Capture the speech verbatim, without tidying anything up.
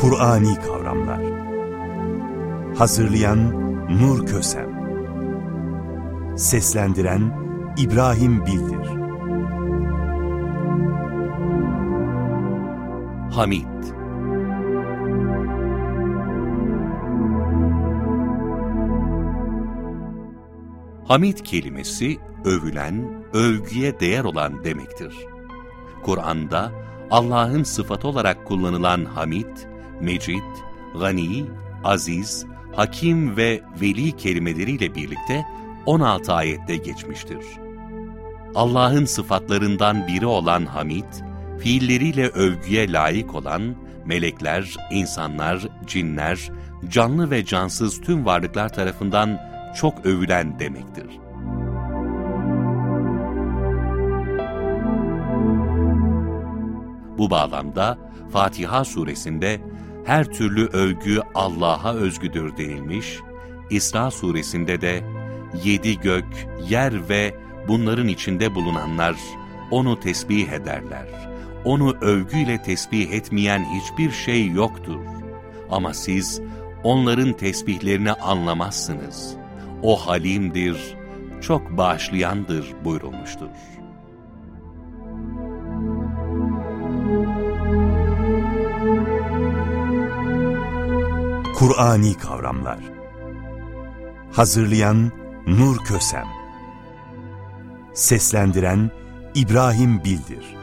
Kur'ani kavramlar. Hazırlayan Nur Kösem. Seslendiren İbrahim Bildir. Hamid. Hamid kelimesi övülen, övgüye değer olan demektir. Kur'an'da Allah'ın sıfatı olarak kullanılan Hamid, Mecid, Gani, Aziz, Hakim ve Veli kelimeleriyle birlikte on altı ayette geçmiştir. Allah'ın sıfatlarından biri olan Hamid, fiilleriyle övgüye layık olan melekler, insanlar, cinler, canlı ve cansız tüm varlıklar tarafından çok övülen demektir. Bu bağlamda Fatiha suresinde her türlü övgü Allah'a özgüdür denilmiş, İsra suresinde de yedi gök, yer ve bunların içinde bulunanlar onu tesbih ederler. Onu övgüyle tesbih etmeyen hiçbir şey yoktur. Ama siz onların tesbihlerini anlamazsınız. O halimdir, çok bağışlayandır buyurulmuştur. Kur'ani kavramlar. Hazırlayan Nur Kösem. Seslendiren İbrahim Bildir.